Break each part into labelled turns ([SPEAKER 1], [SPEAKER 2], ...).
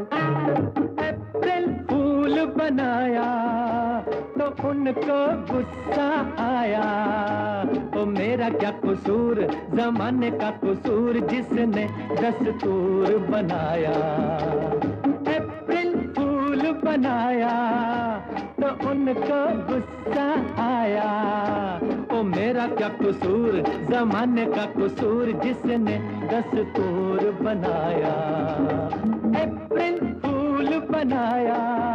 [SPEAKER 1] अप्रैल फूल बनाया तो उनको गुस्सा आया। ओ मेरा क्या कसूर, जमाने का कसूर जिसने दस्तूर बनाया। अप्रैल फूल बनाया तो उनको गुस्सा आया। ओ मेरा क्या कसूर, जमाने का कसूर जिसने दस्तूर बनाया। अप्रैल फूल बनाया।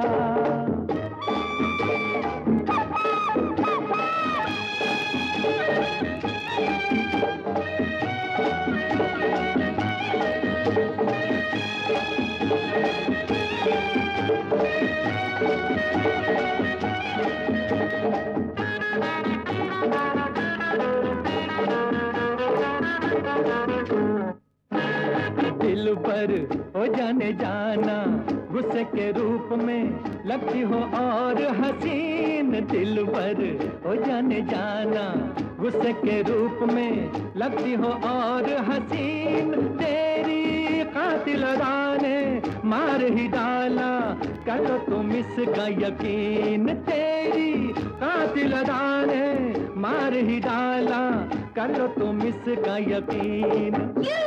[SPEAKER 1] दिल पर हो जाने जाना, गुस्से के रूप में लगती हो और हसीन। दिल पर हो जाने जाना, गुस्से के रूप में लगती हो और हसीन। तेरी कातिल अदा ने मार ही डाला, कर लो तुम इसका यकीन। तेरी कातिल अदा ने मार ही डाला, कर लो तुम इसका यकीन।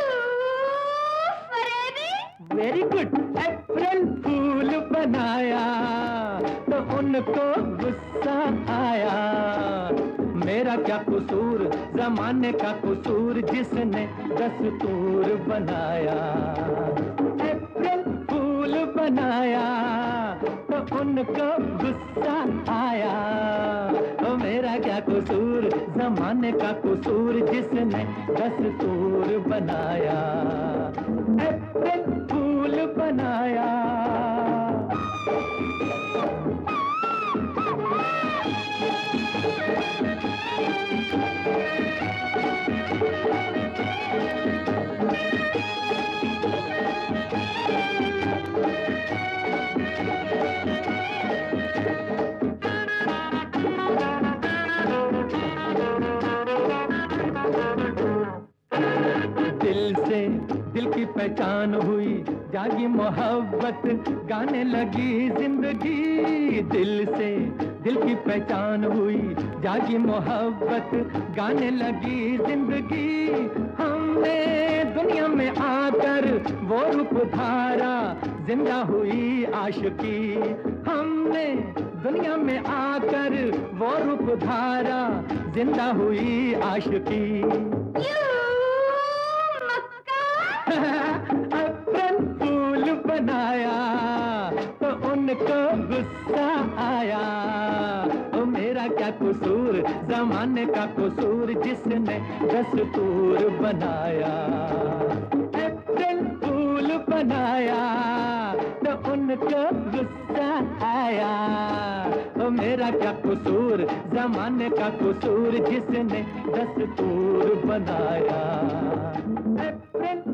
[SPEAKER 1] Very good. अप्रैल फूल बनाया तो उनको गुस्सा आया। मेरा क्या कसूर, जमाने का कसूर जिसने दस्तूर बनाया। अप्रैल फूल बनाया तो उनको गुस्सा आया। ओ मेरा क्या कसूर, जमाने का कसूर जिसने दस्तूर बनाया। अप्रैल फूल बनाया। दिल से दिल की पहचान हुई, जागी मोहब्बत गाने लगी जिंदगी। दिल से दिल की पहचान हुई, जागी मोहब्बत गाने लगी जिंदगी। हमने दुनिया में आकर वो रूप धारा, जिंदा हुई आशिकी। हमने दुनिया में आकर वो रूप धारा, जिंदा हुई आशिकी। अप्रैल फूल बनाया तो उनको गुस्सा आया। ओ मेरा क्या कसूर, जमाने का कसूर जिसने दस्तूर बनाया। अप्रैल फूल बनाया तो उनको गुस्सा आया। ओ मेरा क्या कसूर, जमाने का कसूर जिसने दस्तूर बनाया। अप्रैल